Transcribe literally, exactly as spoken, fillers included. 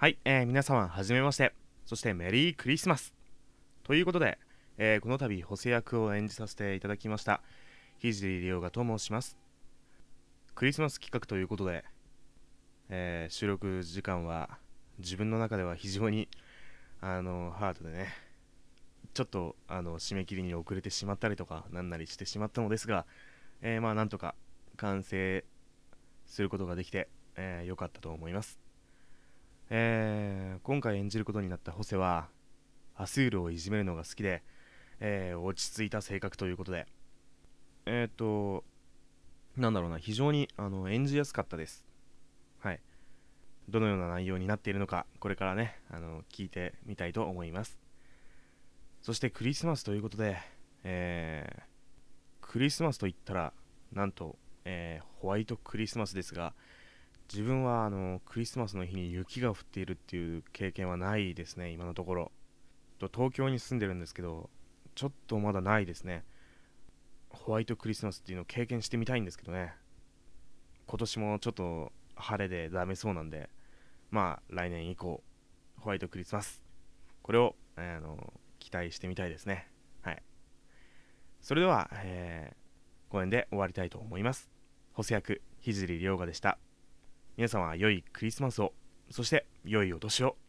はい、えー皆様はじめまして、そしてメリークリスマスということで、えーこの度補正役を演じさせていただきましたひじりりおがと申します。クリスマス企画ということで、えー収録時間は自分の中では非常にあのハードでね、ちょっとあの締め切りに遅れてしまったりとかなんなりしてしまったのですが、えーまあなんとか完成することができて、えー良かったと思います。えー今回演じることになったホセはアスールをいじめるのが好きで、えー落ち着いた性格ということで、えっ、と、なんだろうな、非常にあの演じやすかったです。はい。どのような内容になっているのか、これからね、あの聞いてみたいと思います。そしてクリスマスということで、えークリスマスといったら、なんと、えーホワイトクリスマスですが、自分はあのクリスマスの日に雪が降っているっていう経験はないですね、今のところ。と東京に住んでるんですけど、ちょっとまだないですね。ホワイトクリスマスっていうのを経験してみたいんですけどね。今年もちょっと晴れでダメそうなんで、まあ来年以降ホワイトクリスマス、これを、えーあの期待してみたいですね。はい。それでは、えー、公演で終わりたいと思います。補正役聖りょうがでした。皆様は良いクリスマスを、そして良いお年を。